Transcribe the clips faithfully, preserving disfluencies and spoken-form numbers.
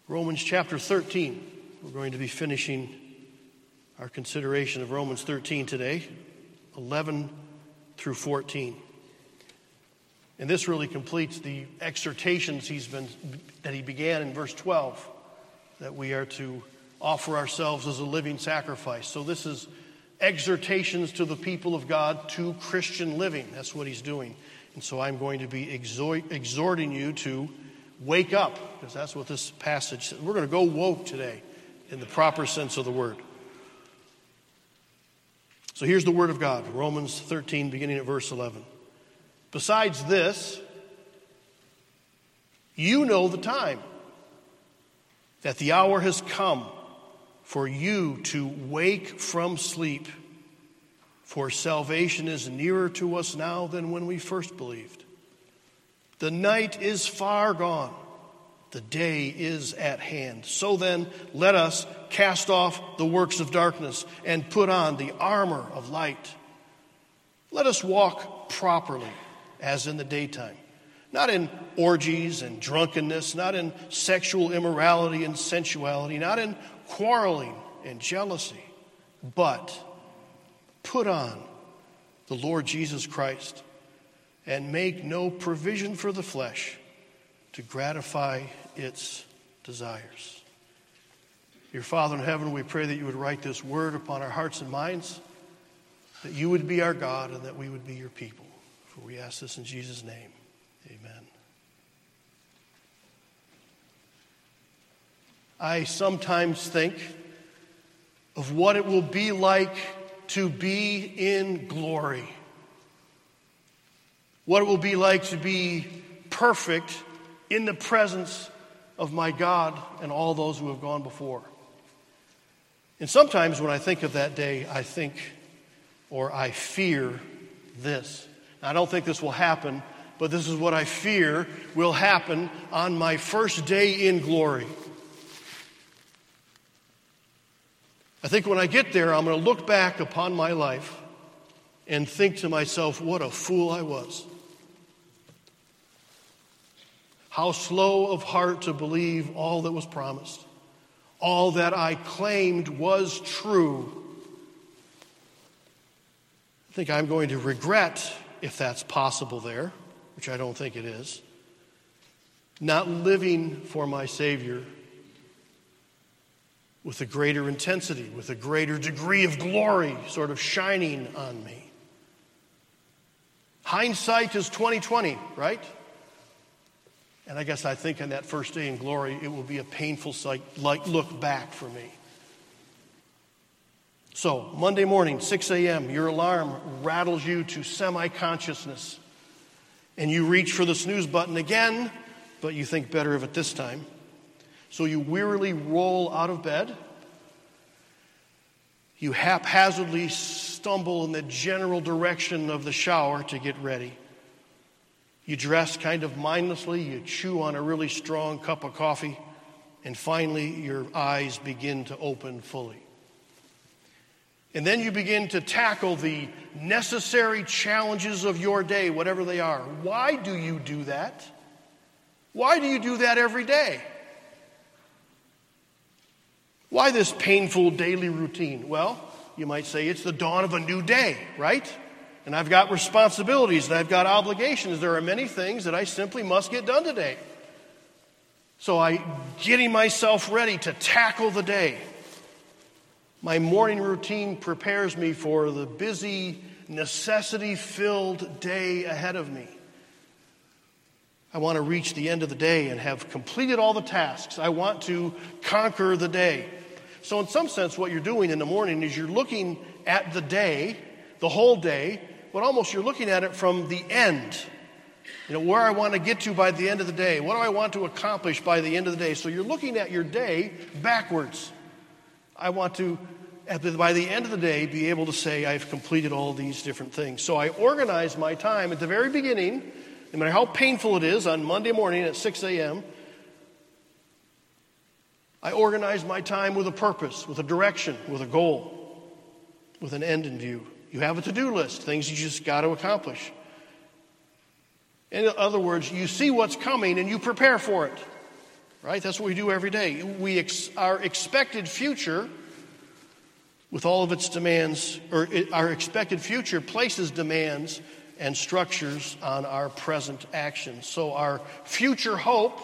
Romans chapter thirteen. We're going to be finishing our consideration of Romans thirteen today, eleven through fourteen. And this really completes the exhortations he's been that he began in verse twelve, that we are to offer ourselves as a living sacrifice. So this is exhortations to the people of God to Christian living. That's what he's doing. And so I'm going to be exhort, exhorting you to wake up, because that's what this passage says. We're going to go woke today in the proper sense of the word. So here's the word of God, Romans thirteen, beginning at verse eleven. Besides this, you know the time, that the hour has come for you to wake from sleep, for salvation is nearer to us now than when we first believed. The night is far gone, the day is at hand. So then, let us cast off the works of darkness and put on the armor of light. Let us walk properly as in the daytime, not in orgies and drunkenness, not in sexual immorality and sensuality, not in quarreling and jealousy, but put on the Lord Jesus Christ and make no provision for the flesh to gratify its desires. Dear Father in heaven, we pray that you would write this word upon our hearts and minds, that you would be our God and that we would be your people. For we ask this in Jesus' name. Amen. I sometimes think of what it will be like to be in glory. What it will be like to be perfect in the presence of my God and all those who have gone before. And sometimes when I think of that day, I think or I fear this. Now, I don't think this will happen, but this is what I fear will happen on my first day in glory. I think when I get there, I'm going to look back upon my life and think to myself, what a fool I was. How slow of heart to believe all that was promised. All that I claimed was true. I think I'm going to regret, if that's possible there, which I don't think it is, not living for my Savior with a greater intensity, with a greater degree of glory sort of shining on me. Hindsight is twenty twenty, right? And I guess I think on that first day in glory, it will be a painful sight, like look back for me. So, Monday morning, six a.m., your alarm rattles you to semi-consciousness. And you reach for the snooze button again, but you think better of it this time. So you wearily roll out of bed. You haphazardly stumble in the general direction of the shower to get ready. You dress kind of mindlessly. You chew on a really strong cup of coffee. And finally, your eyes begin to open fully. And then you begin to tackle the necessary challenges of your day, whatever they are. Why do you do that? Why do you do that every day? Why this painful daily routine? Well, you might say it's the dawn of a new day, right? And I've got responsibilities and I've got obligations. There are many things that I simply must get done today. So I'm getting myself ready to tackle the day. My morning routine prepares me for the busy, necessity-filled day ahead of me. I want to reach the end of the day and have completed all the tasks. I want to conquer the day. So in some sense, what you're doing in the morning is you're looking at the day, the whole day, but almost you're looking at it from the end. You know, where I want to get to by the end of the day. What do I want to accomplish by the end of the day? So you're looking at your day backwards. I want to, at the, by the end of the day, be able to say I've completed all these different things. So I organize my time at the very beginning, no matter how painful it is, on Monday morning at six a.m., I organize my time with a purpose, with a direction, with a goal, with an end in view. You have a to-do list, things you just got to accomplish. In other words, you see what's coming and you prepare for it. right? That's what we do every day. We ex- our expected future, with all of its demands, or it, our expected future places demands and structures on our present actions. So our future hope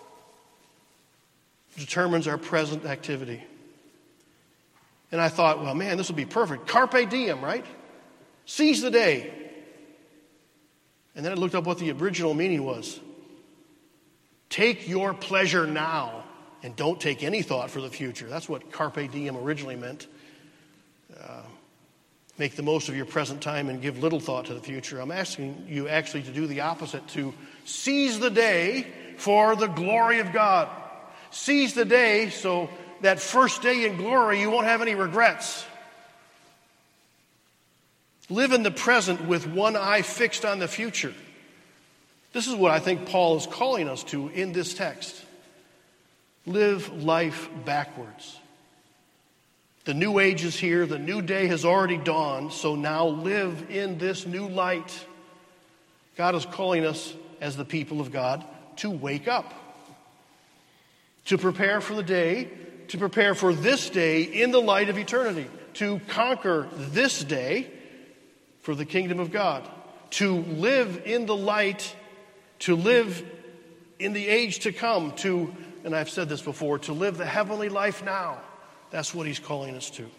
determines our present activity. And I thought, well, man, this would be perfect. Carpe diem, right? Seize the day. And then I looked up what the original meaning was. Take your pleasure now and don't take any thought for the future. That's what carpe diem originally meant. Uh, make the most of your present time and give little thought to the future. I'm asking you actually to do the opposite, to seize the day for the glory of God. Seize the day so that first day in glory you won't have any regrets. Live in the present with one eye fixed on the future. This is what I think Paul is calling us to in this text. Live life backwards. The new age is here. The new day has already dawned. So now live in this new light. God is calling us as the people of God to wake up. To prepare for the day. To prepare for this day in the light of eternity. To conquer this day for the kingdom of God. To live in the light. To live in the age to come. To, and I've said this before, to live the heavenly life now. That's what he's calling us to.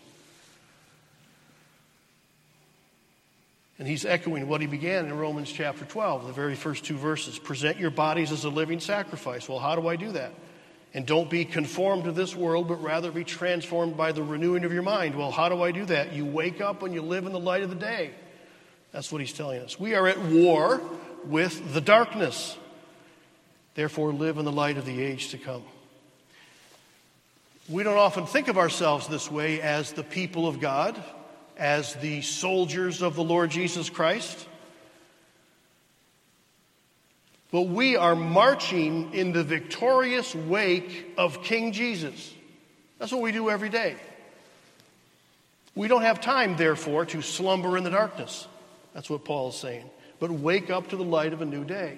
And he's echoing what he began in Romans chapter twelve, the very first two verses. Present your bodies as a living sacrifice. Well, how do I do that? And don't be conformed to this world, but rather be transformed by the renewing of your mind. Well, how do I do that? You wake up and you live in the light of the day. That's what he's telling us. We are at war with the darkness. Therefore, live in the light of the age to come. We don't often think of ourselves this way as the people of God, as the soldiers of the Lord Jesus Christ. But we are marching in the victorious wake of King Jesus. That's what we do every day. We don't have time, therefore, to slumber in the darkness. That's what Paul is saying. But wake up to the light of a new day.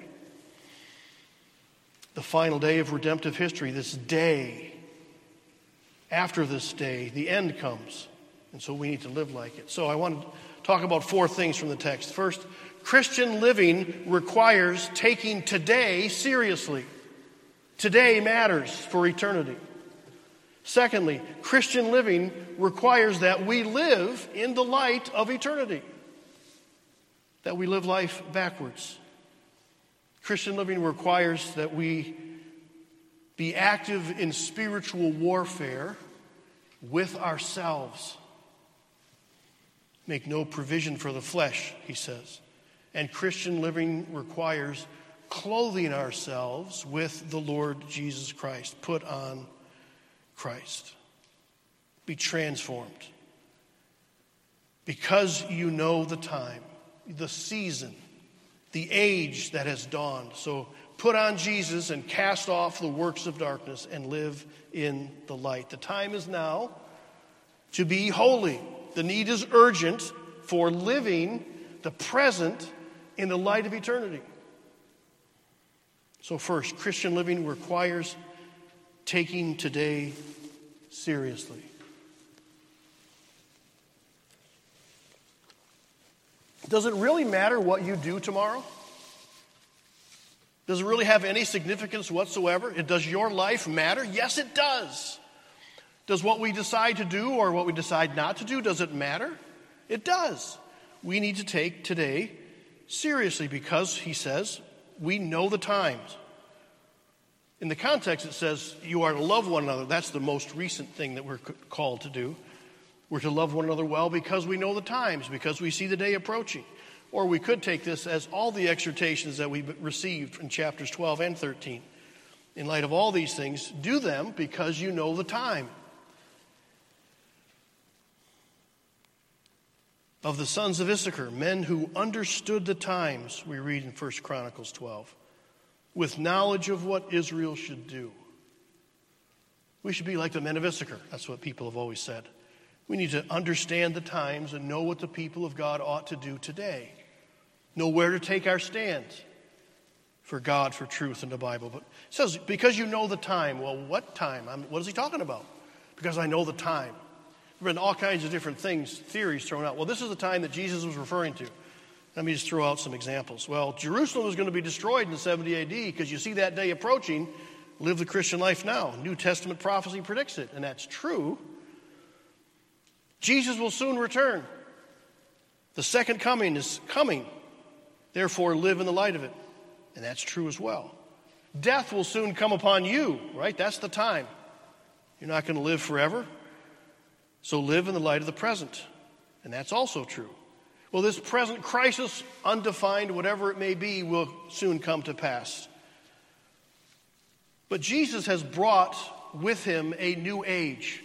The final day of redemptive history, this day. After this day, the end comes. And so we need to live like it. So I want to talk about four things from the text. First, Christian living requires taking today seriously. Today matters for eternity. Secondly, Christian living requires that we live in the light of eternity. That we live life backwards. Christian living requires that we be active in spiritual warfare with ourselves. Make no provision for the flesh, he says. And Christian living requires clothing ourselves with the Lord Jesus Christ. Put on Christ. Be transformed. Because you know the time, the season, the age that has dawned. So put on Jesus and cast off the works of darkness and live in the light. The time is now to be holy. The need is urgent for living the present in the light of eternity. So first, Christian living requires taking today seriously. Does it really matter what you do tomorrow? Does it really have any significance whatsoever? Does your life matter? Yes, it does. Does what we decide to do or what we decide not to do, does it matter? It does. We need to take today seriously because, he says, we know the times. In the context, it says you are to love one another. That's the most recent thing that we're called to do. We're to love one another well because we know the times, because we see the day approaching. Or we could take this as all the exhortations that we received in chapters twelve and thirteen. In light of all these things, do them because you know the time. Of the sons of Issachar, men who understood the times, we read in First Chronicles twelve, with knowledge of what Israel should do. We should be like the men of Issachar. That's what people have always said. We need to understand the times and know what the people of God ought to do today. Know where to take our stand. for God, for truth in the Bible. But it says, because you know the time. Well, what time? I'm, what is he talking about? Because I know the time. There have been all kinds of different things, theories thrown out. Well, this is the time that Jesus was referring to. Let me just throw out some examples. Well, Jerusalem was going to be destroyed in seventy A D because you see that day approaching. Live the Christian life now. New Testament prophecy predicts it, and that's true. Jesus will soon return. The second coming is coming. Therefore, live in the light of it. And that's true as well. Death will soon come upon you, right? That's the time. You're not going to live forever. So live in the light of the present. And that's also true. Well, this present crisis, undefined, whatever it may be, will soon come to pass. But Jesus has brought with him a new age.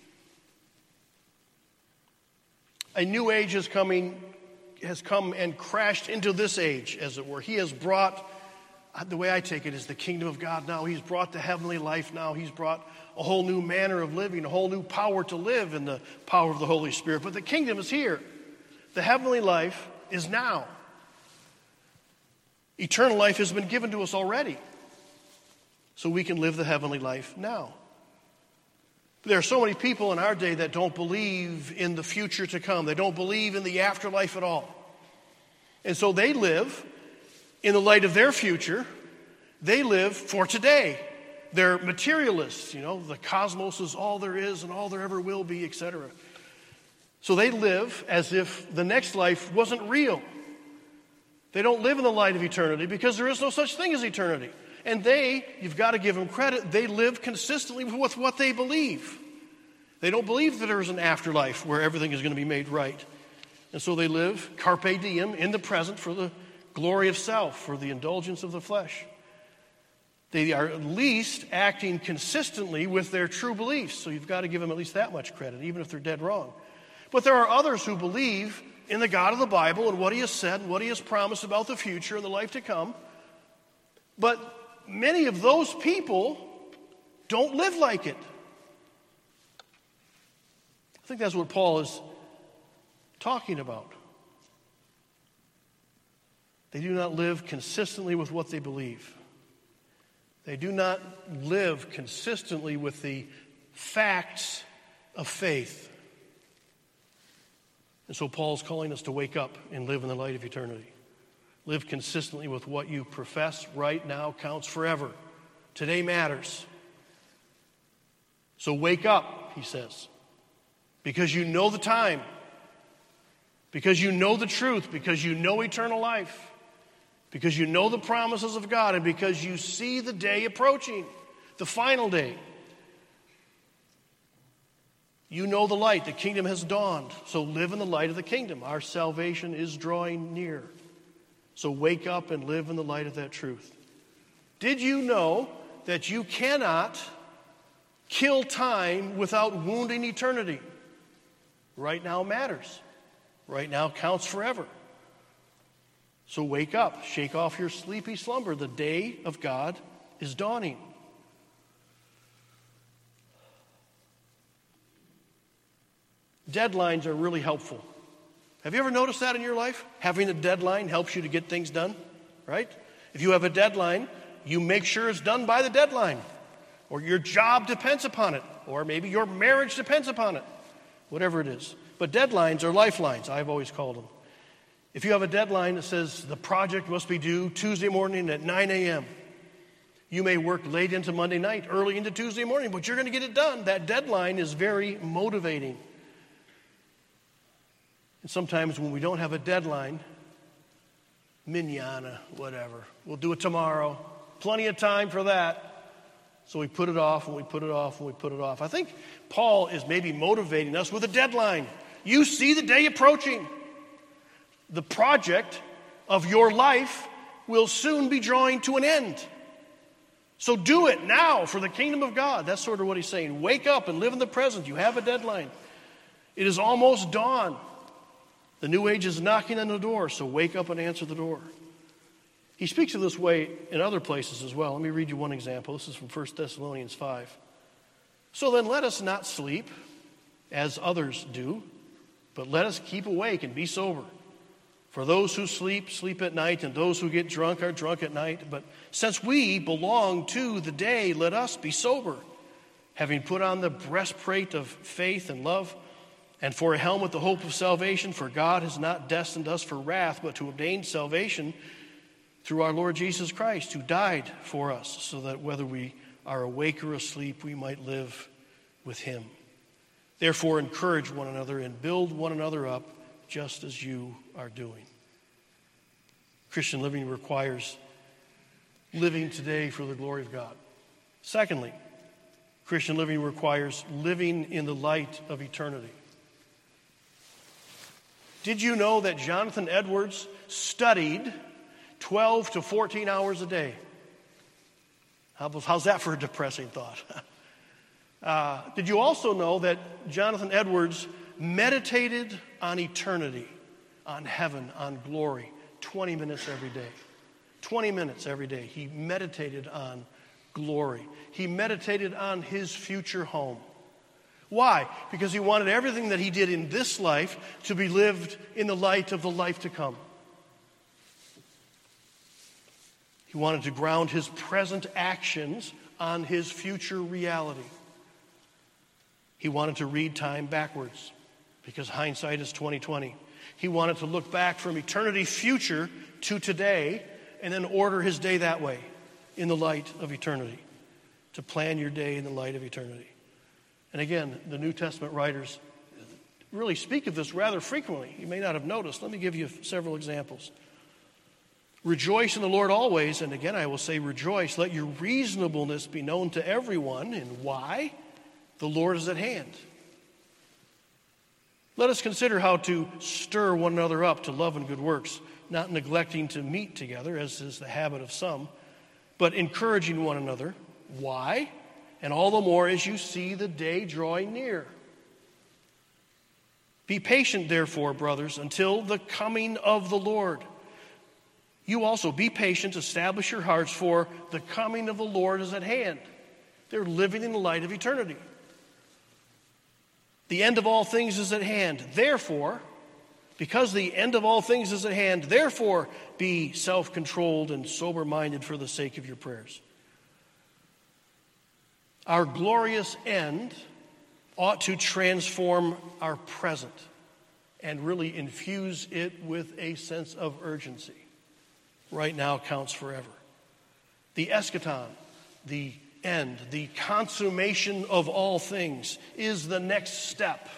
A new age is coming, has come and crashed into this age, as it were. He has brought, the way I take it, is the kingdom of God now. He's brought the heavenly life now. He's brought a whole new manner of living, a whole new power to live in the power of the Holy Spirit. But the kingdom is here. The heavenly life is now. Eternal life has been given to us already, so we can live the heavenly life now. There are so many people in our day that don't believe in the future to come. They don't believe in the afterlife at all. And so they live in the light of their future. They live for today. They're materialists, you know, the cosmos is all there is and all there ever will be, et cetera. So they live as if the next life wasn't real. They don't live in the light of eternity because there is no such thing as eternity. And they, you've got to give them credit, they live consistently with what they believe. They don't believe that there is an afterlife where everything is going to be made right. And so they live carpe diem, in the present, for the glory of self, for the indulgence of the flesh. They are at least acting consistently with their true beliefs. So you've got to give them at least that much credit, even if they're dead wrong. But there are others who believe in the God of the Bible and what he has said and what he has promised about the future and the life to come. But many of those people don't live like it. I think that's what Paul is talking about. They do not live consistently with what they believe. They do not live consistently with the facts of faith. And so Paul's calling us to wake up and live in the light of eternity. Live consistently with what you profess right now counts forever. Today matters. So wake up, he says, because you know the time, because you know the truth, because you know eternal life, because you know the promises of God, and because you see the day approaching, the final day. You know the light. The kingdom has dawned. So live in the light of the kingdom. Our salvation is drawing near. So wake up and live in the light of that truth. Did you know that you cannot kill time without wounding eternity? Right now matters. Right now counts forever. So wake up. Shake off your sleepy slumber. The day of God is dawning. Deadlines are really helpful. Have you ever noticed that in your life? Having a deadline helps you to get things done, right? If you have a deadline, you make sure it's done by the deadline. Or your job depends upon it. Or maybe your marriage depends upon it. Whatever it is. But deadlines are lifelines, I've always called them. If you have a deadline that says the project must be due Tuesday morning at nine a.m., you may work late into Monday night, early into Tuesday morning, but you're going to get it done. That deadline is very motivating. And sometimes when we don't have a deadline, minana, whatever, we'll do it tomorrow. Plenty of time for that. So we put it off and we put it off and we put it off. I think Paul is maybe motivating us with a deadline. You see the day approaching. The project of your life will soon be drawing to an end. So do it now for the kingdom of God. That's sort of what he's saying. Wake up and live in the present. You have a deadline. It is almost dawn. The new age is knocking on the door, so wake up and answer the door. He speaks of this way in other places as well. Let me read you one example. This is from First Thessalonians five. So then let us not sleep as others do, but let us keep awake and be sober. For those who sleep, sleep at night, and those who get drunk are drunk at night. But since we belong to the day, let us be sober, having put on the breastplate of faith and love, and for a helmet the hope of salvation. For God has not destined us for wrath, but to obtain salvation through our Lord Jesus Christ, who died for us, so that whether we are awake or asleep, we might live with him. Therefore, encourage one another and build one another up, just as you are doing. Christian living requires living today for the glory of God. Secondly, Christian living requires living in the light of eternity. Did you know that Jonathan Edwards studied twelve to fourteen hours a day? How's that for a depressing thought? uh, did you also know that Jonathan Edwards meditated on eternity, on heaven, on glory, twenty minutes every day? twenty minutes every day. He meditated on glory. He meditated on his future home. Why? Because he wanted everything that he did in this life to be lived in the light of the life to come. He wanted to ground his present actions on his future reality. He wanted to read time backwards, because hindsight is twenty twenty. He wanted to look back from eternity future to today and then order his day that way in the light of eternity, to plan your day in the light of eternity. And again, the New Testament writers really speak of this rather frequently. You may not have noticed. Let me give you several examples. Rejoice in the Lord always, and again I will say rejoice. Let your reasonableness be known to everyone. And why? The Lord is at hand. Let us consider how to stir one another up to love and good works, not neglecting to meet together, as is the habit of some, but encouraging one another. Why? And all the more as you see the day drawing near. Be patient, therefore, brothers, until the coming of the Lord. You also be patient, establish your hearts, for the coming of the Lord is at hand. They're living in the light of eternity. The end of all things is at hand. Therefore, because the end of all things is at hand, therefore be self-controlled and sober-minded for the sake of your prayers. Our glorious end ought to transform our present and really infuse it with a sense of urgency. Right now counts forever. The eschaton, the end, the consummation of all things, is the next step.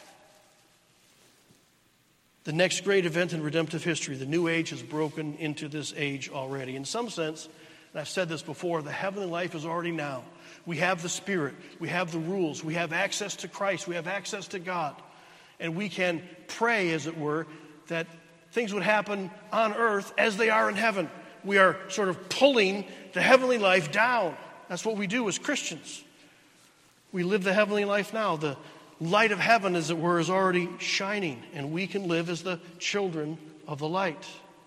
The next great event in redemptive history. The new age has broken into this age already. In some sense, and I've said this before, the heavenly life is already now. We have the Spirit. We have the rules. We have access to Christ. We have access to God. And we can pray, as it were, that things would happen on earth as they are in heaven. We are sort of pulling the heavenly life down. That's what we do as Christians. We live the heavenly life now. The light of heaven, as it were, is already shining, and we can live as the children of the light.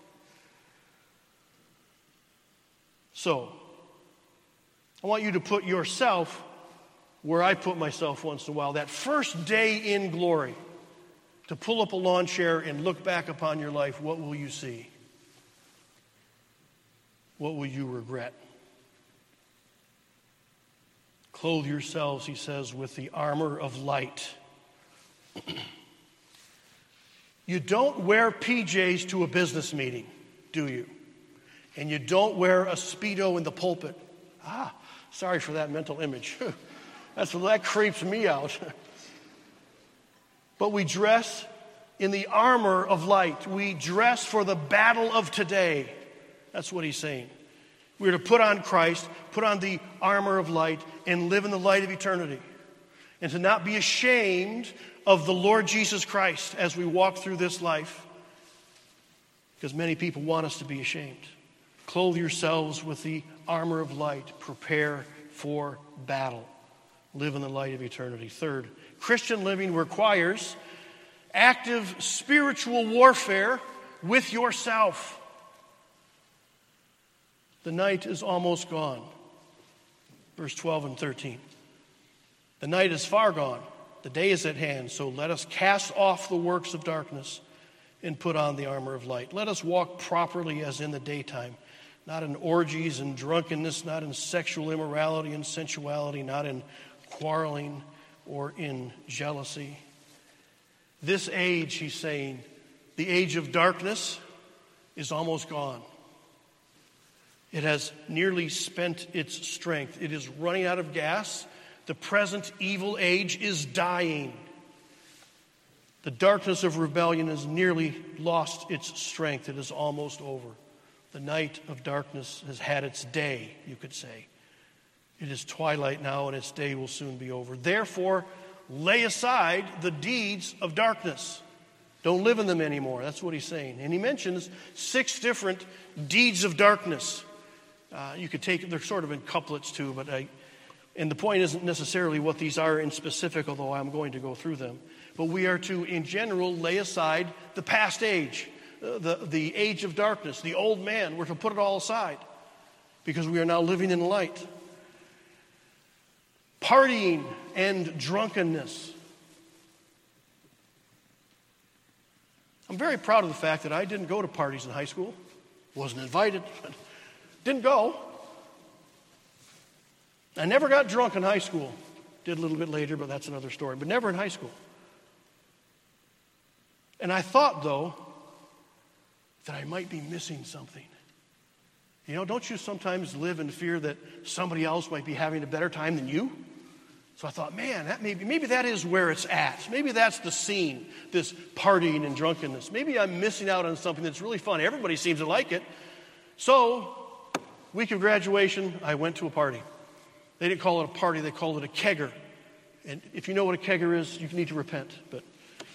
So, I want you to put yourself where I put myself once in a while. That first day in glory, to pull up a lawn chair and look back upon your life, what will you see? What will you regret? Clothe yourselves, he says, with the armor of light. You don't wear P Js to a business meeting, do you? And you don't wear a Speedo in the pulpit. Ah, sorry for that mental image. That's that creeps me out. But we dress in the armor of light. We dress for the battle of today. That's what he's saying. We're to put on Christ, put on the armor of light, and live in the light of eternity. And to not be ashamed of the Lord Jesus Christ as we walk through this life. Because many people want us to be ashamed. Clothe yourselves with the armor of light. Prepare for battle. Live in the light of eternity. Third, Christian living requires active spiritual warfare with yourself. The night is almost gone. Verse twelve and thirteen. The night is far gone. The day is at hand. So let us cast off the works of darkness and put on the armor of light. Let us walk properly as in the daytime, not in orgies and drunkenness, not in sexual immorality and sensuality, not in quarreling or in jealousy. This age, he's saying, the age of darkness is almost gone. It has nearly spent its strength. It is running out of gas. The present evil age is dying. The darkness of rebellion has nearly lost its strength. It is almost over. The night of darkness has had its day, you could say. It is twilight now, and its day will soon be over. Therefore, lay aside the deeds of darkness. Don't live in them anymore. That's what he's saying. And he mentions six different deeds of darkness. Uh, you could take, they're sort of in couplets too, but I, and the point isn't necessarily what these are in specific, although I'm going to go through them. But we are to, in general, lay aside the past age, uh, the, the age of darkness, the old man. We're to put it all aside because we are now living in light. Partying and drunkenness. I'm very proud of the fact that I didn't go to parties in high school. Wasn't invited. Didn't go. I never got drunk in high school. Did a little bit later, but that's another story. But never in high school. And I thought, though, that I might be missing something. You know, don't you sometimes live in fear that somebody else might be having a better time than you? So I thought, man, that maybe, maybe that is where it's at. Maybe that's the scene, this partying and drunkenness. Maybe I'm missing out on something that's really fun. Everybody seems to like it. So, week of graduation, I went to a party. They didn't call it a party, they called it a kegger. And if you know what a kegger is, you need to repent. But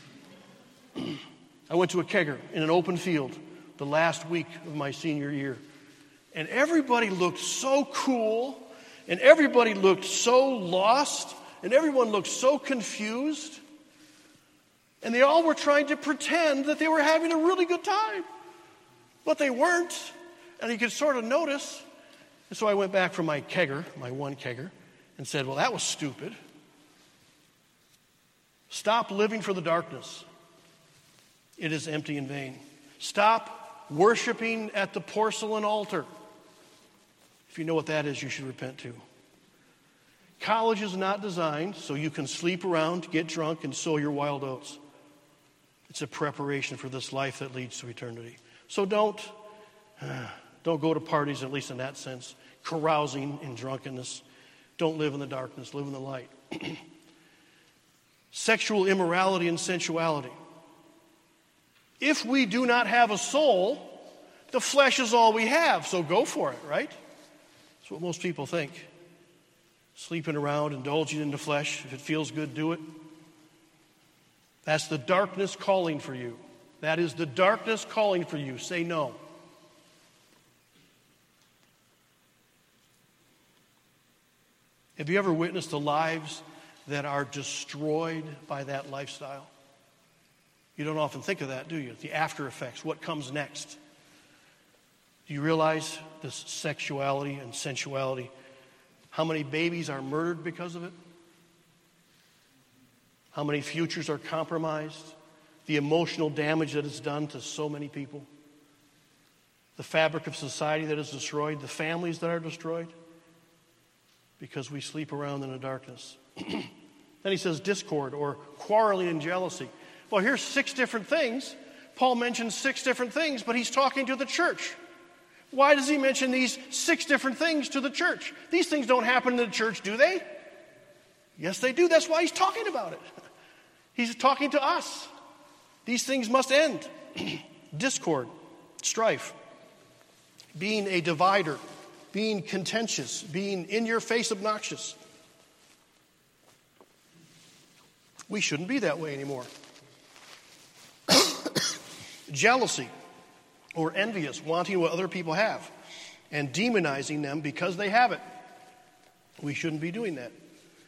I went to a kegger in an open field the last week of my senior year. And everybody looked so cool, and everybody looked so lost, and everyone looked so confused. And they all were trying to pretend that they were having a really good time. But they weren't. And you could sort of notice. And so I went back from my kegger, my one kegger, and said, well, that was stupid. Stop living for the darkness. It is empty and vain. Stop worshiping at the porcelain altar. If you know what that is, you should repent too. College is not designed so you can sleep around, get drunk, and sow your wild oats. It's a preparation for this life that leads to eternity. So don't, uh, don't go to parties, at least in that sense, carousing in drunkenness. Don't live in the darkness, live in the light. Sexual immorality and sensuality. If we do not have a soul, the flesh is all we have, so go for it, right? That's what most people think. Sleeping around, indulging in the flesh. If it feels good, do it. That's the darkness calling for you. That is the darkness calling for you. Say no. Have you ever witnessed the lives that are destroyed by that lifestyle? You don't often think of that, do you? The after effects, what comes next. Do you realize this sexuality and sensuality? How many babies are murdered because of it? How many futures are compromised? The emotional damage that is done to so many people. The fabric of society that is destroyed. The families that are destroyed. Because we sleep around in the darkness. Then he says discord or quarreling and jealousy. Well, here's six different things. Paul mentions six different things, but he's talking to the church. Why does he mention these six different things to the church? These things don't happen in the church, do they? Yes, they do. That's why he's talking about it. He's talking to us. These things must end. Discord, strife, being a divider, being contentious, being in-your-face obnoxious. We shouldn't be that way anymore. Jealousy or envious, wanting what other people have and demonizing them because they have it. We shouldn't be doing that.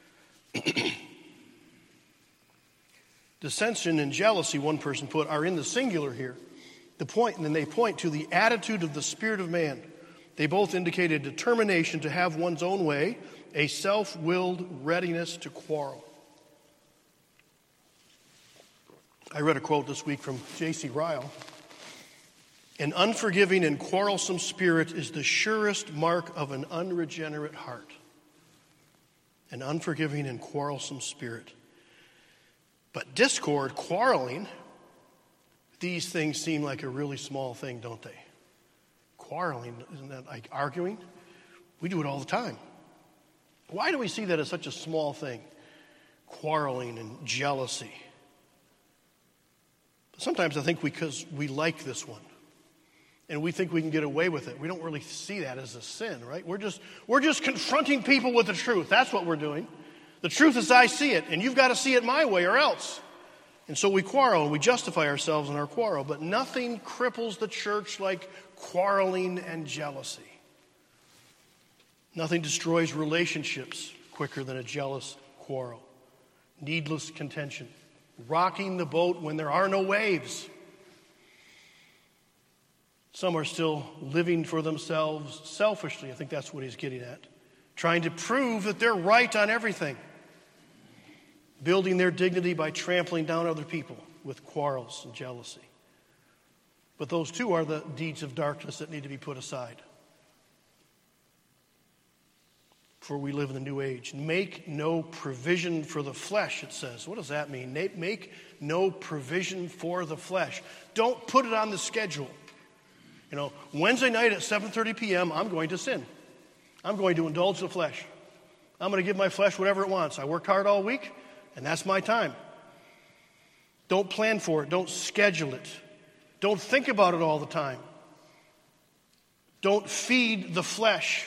Dissension and jealousy, one person put, are in the singular here. The point, and then they point to the attitude of the spirit of man. They both indicate a determination to have one's own way, a self-willed readiness to quarrel. I read a quote this week from J C Ryle. An unforgiving and quarrelsome spirit is the surest mark of an unregenerate heart. An unforgiving and quarrelsome spirit. But discord, quarreling, these things seem like a really small thing, don't they? Quarreling, isn't that like arguing? We do it all the time. Why do we see that as such a small thing? Quarreling and jealousy. Sometimes I think because we like this one. And we think we can get away with it. We don't really see that as a sin, right? We're just we're just confronting people with the truth. That's what we're doing. The truth is I see it, and you've got to see it my way or else. And so we quarrel, and we justify ourselves in our quarrel. But nothing cripples the church like quarreling and jealousy. Nothing destroys relationships quicker than a jealous quarrel. Needless contention. Rocking the boat when there are no waves. Some are still living for themselves selfishly. I think that's what he's getting at. Trying to prove that they're right on everything. Building their dignity by trampling down other people with quarrels and jealousy. But those too are the deeds of darkness that need to be put aside. For we live in the new age. Make no provision for the flesh, it says. What does that mean? Make no provision for the flesh. Don't put it on the schedule. You know, Wednesday night at seven thirty p.m., I'm going to sin. I'm going to indulge the flesh. I'm going to give my flesh whatever it wants. I worked hard all week, and that's my time. Don't plan for it. Don't schedule it. Don't think about it all the time. Don't feed the flesh.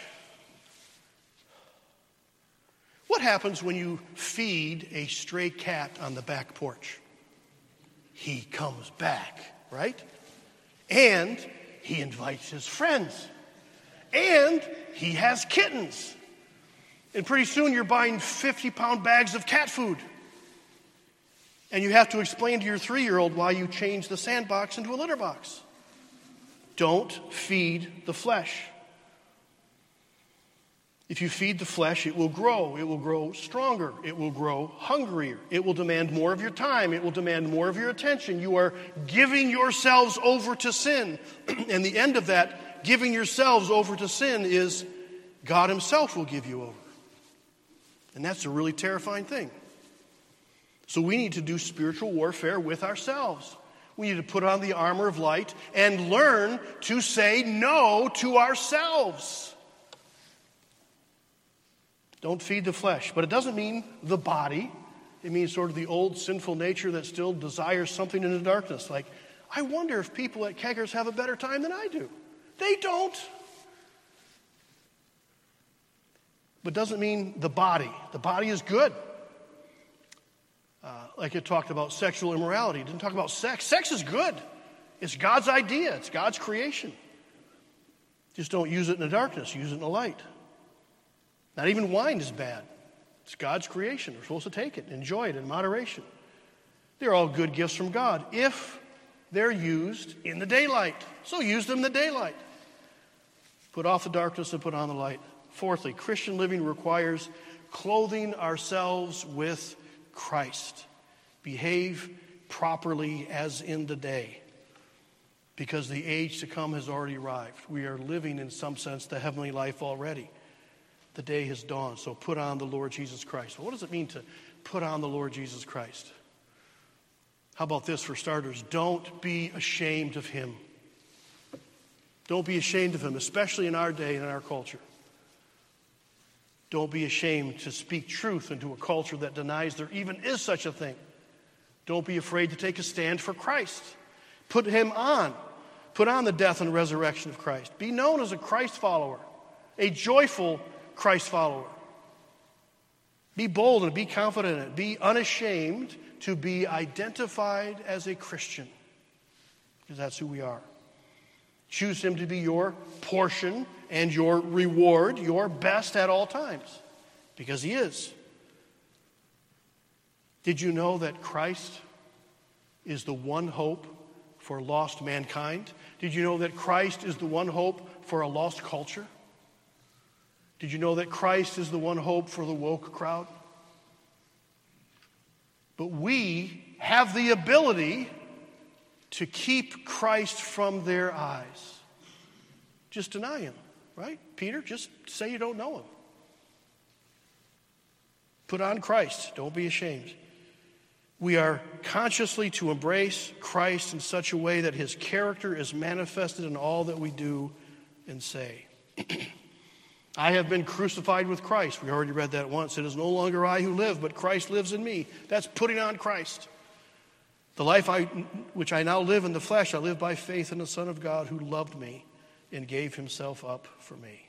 What happens when you feed a stray cat on the back porch? He comes back, right? And he invites his friends. And he has kittens. And pretty soon you're buying fifty-pound bags of cat food. And you have to explain to your three-year-old why you changed the sandbox into a litter box. Don't feed the flesh. If you feed the flesh, it will grow. It will grow stronger. It will grow hungrier. It will demand more of your time. It will demand more of your attention. You are giving yourselves over to sin. And the end of that, giving yourselves over to sin, is God himself will give you over. And that's a really terrifying thing. So we need to do spiritual warfare with ourselves. We need to put on the armor of light and learn to say no to ourselves. Don't feed the flesh. But it doesn't mean the body. It means sort of the old sinful nature that still desires something in the darkness. Like, I wonder if people at Keggers have a better time than I do. They don't. But doesn't mean the body. The body is good. Uh, like it talked about sexual immorality. It didn't talk about sex. Sex is good. It's God's idea. It's God's creation. Just don't use it in the darkness. Use it in the light. Not even wine is bad. It's God's creation. We're supposed to take it, enjoy it in moderation. They're all good gifts from God if they're used in the daylight. So use them in the daylight. Put off the darkness and put on the light. Fourthly, Christian living requires clothing ourselves with Christ. Behave properly as in the day, because the age to come has already arrived. We are living, in some sense, the heavenly life already. The day has dawned, so put on the Lord Jesus Christ. Well, what does it mean to put on the Lord Jesus Christ? How about this for starters? Don't be ashamed of him. Don't be ashamed of him, especially in our day and in our culture. Don't be ashamed to speak truth into a culture that denies there even is such a thing. Don't be afraid to take a stand for Christ. Put him on. Put on the death and resurrection of Christ. Be known as a Christ follower, a joyful Christ follower. Be bold and be confident in it. Be unashamed to be identified as a Christian, because that's who we are. Choose him to be your portion and your reward, your best at all times, because he is. Did you know that Christ is the one hope for lost mankind? Did you know that Christ is the one hope for a lost culture? Did you know that Christ is the one hope for the woke crowd? But we have the ability to keep Christ from their eyes. Just deny him, right? Peter, just say you don't know him. Put on Christ. Don't be ashamed. We are consciously to embrace Christ in such a way that his character is manifested in all that we do and say. I have been crucified with Christ. We already read that once. It is no longer I who live, but Christ lives in me. That's putting on Christ. The life I, which I now live in the flesh, I live by faith in the Son of God who loved me and gave himself up for me.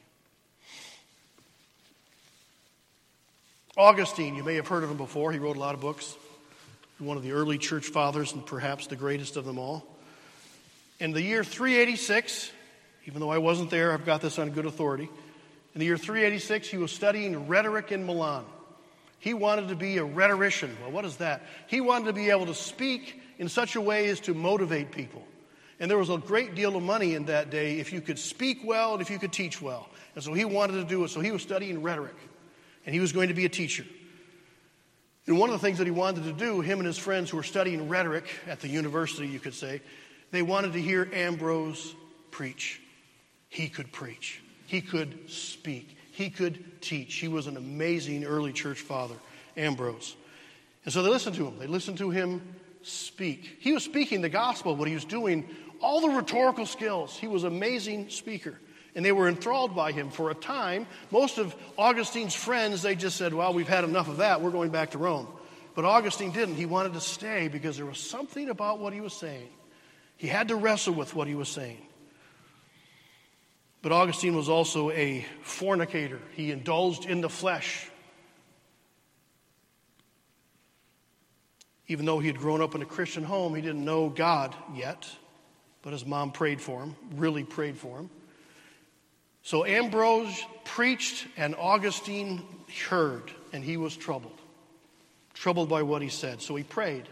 Augustine, you may have heard of him before. He wrote a lot of books. One of the early church fathers and perhaps the greatest of them all. In the year three eighty-six, even though I wasn't there, I've got this on good authority. In the year three eighty-six, he was studying rhetoric in Milan. He wanted to be a rhetorician. Well, what is that? He wanted to be able to speak in such a way as to motivate people. And there was a great deal of money in that day if you could speak well and if you could teach well. And so he wanted to do it. So he was studying rhetoric. And he was going to be a teacher. And one of the things that he wanted to do, him and his friends who were studying rhetoric at the university, you could say, they wanted to hear Ambrose preach. He could preach. He could speak. He could teach. He was an amazing early church father, Ambrose. And so they listened to him. They listened to him speak. He was speaking the gospel, but he was doing all the rhetorical skills. He was an amazing speaker. And they were enthralled by him for a time. Most of Augustine's friends, they just said, well, we've had enough of that. We're going back to Rome. But Augustine didn't. He wanted to stay because there was something about what he was saying. He had to wrestle with what he was saying. But Augustine was also a fornicator. He indulged in the flesh. Even though he had grown up in a Christian home, he didn't know God yet. But his mom prayed for him, really prayed for him. So Ambrose preached and Augustine heard, and he was troubled. Troubled by what he said. So he prayed.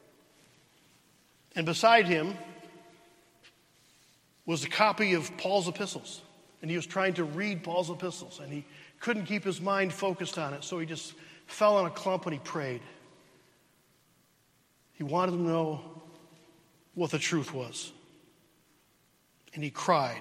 And beside him was a copy of Paul's epistles. And he was trying to read Paul's epistles, and he couldn't keep his mind focused on it. So he just fell in a clump and he prayed. He wanted to know what the truth was. And he cried.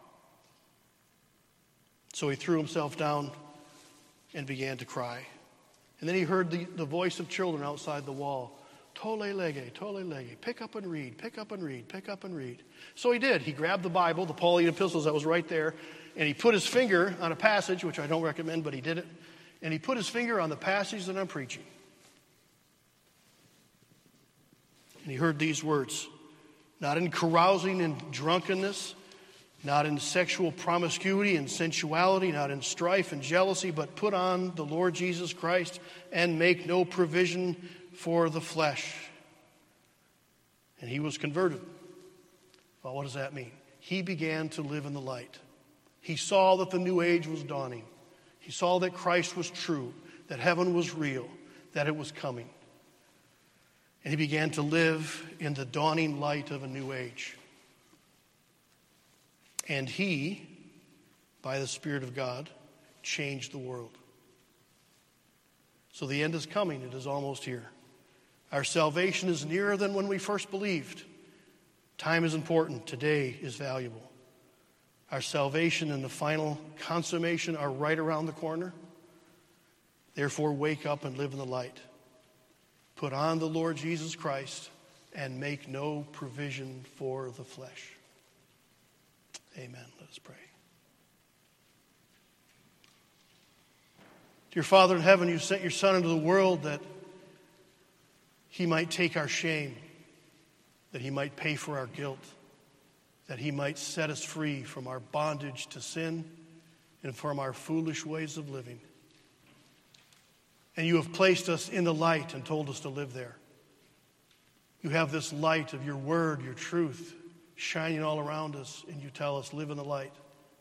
So he threw himself down and began to cry. And then he heard the, the voice of children outside the wall. Tolle lege, tolle lege. Pick up and read, pick up and read, pick up and read. So he did. He grabbed the Bible, the Pauline epistles that was right there, and he put his finger on a passage, which I don't recommend, but he did it. And he put his finger on the passage that I'm preaching. And he heard these words. Not in carousing and drunkenness, not in sexual promiscuity and sensuality, not in strife and jealousy, but put on the Lord Jesus Christ and make no provision for the flesh. And he was converted. Well, what does that mean? He began to live in the light. He saw that the new age was dawning. He saw that Christ was true, that heaven was real, that it was coming. And he began to live in the dawning light of a new age. And he, by the Spirit of God, changed the world. So the end is coming. It is almost here. Our salvation is nearer than when we first believed. Time is important. Today is valuable. Our salvation and the final consummation are right around the corner. Therefore, wake up and live in the light. Put on the Lord Jesus Christ and make no provision for the flesh. Amen. Let us pray. Dear Father in heaven, you sent your Son into the world that he might take our shame, that he might pay for our guilt, that he might set us free from our bondage to sin and from our foolish ways of living. And you have placed us in the light and told us to live there. You have this light of your word, your truth, shining all around us, and you tell us, live in the light.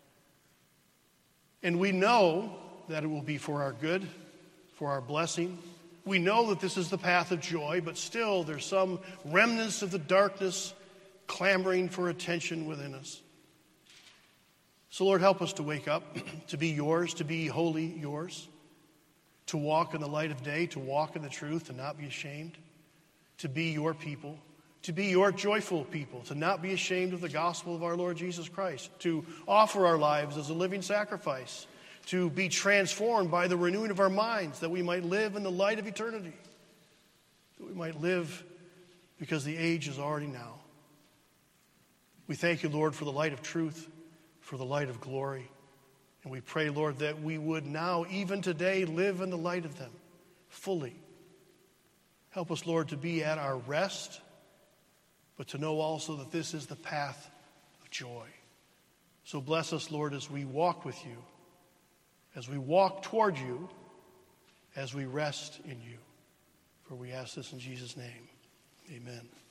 And we know that it will be for our good, for our blessing. We know that this is the path of joy, but still there's some remnants of the darkness clamoring for attention within us. So Lord, help us to wake up, to be yours, to be wholly yours, to walk in the light of day, to walk in the truth and not be ashamed, to be your people, to be your joyful people, to not be ashamed of the gospel of our Lord Jesus Christ, to offer our lives as a living sacrifice, to be transformed by the renewing of our minds, that we might live in the light of eternity, that we might live because the age is already now. We thank you, Lord, for the light of truth, for the light of glory. And we pray, Lord, that we would now, even today, live in the light of them fully. Help us, Lord, to be at our rest, but to know also that this is the path of joy. So bless us, Lord, as we walk with you, as we walk toward you, as we rest in you. For we ask this in Jesus' name. Amen.